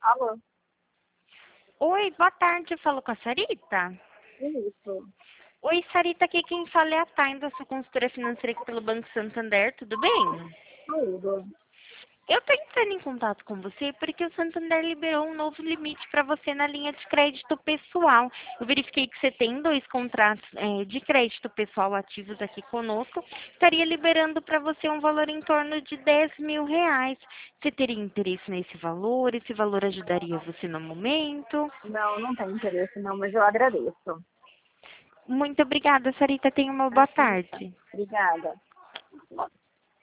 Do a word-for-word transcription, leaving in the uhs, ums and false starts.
Alô? Oi, boa tarde, eu falo com a Sarita. Isso. Oi, Sarita, aqui quem fala é a Tainda, sou consultora financeira aqui pelo Banco Santander, tudo bem? Tudo. Eu tô entrando em contato com você porque o Santander liberou um novo limite para você na linha de crédito pessoal. Eu verifiquei que você tem dois contratos eh, de crédito pessoal ativos aqui conosco. Estaria liberando para você um valor em torno de dez mil reais. Você teria interesse nesse valor? Esse valor ajudaria você no momento? Não, não tem interesse não, mas eu agradeço. Muito obrigada, Sarita. Tenha uma boa tarde. Obrigada.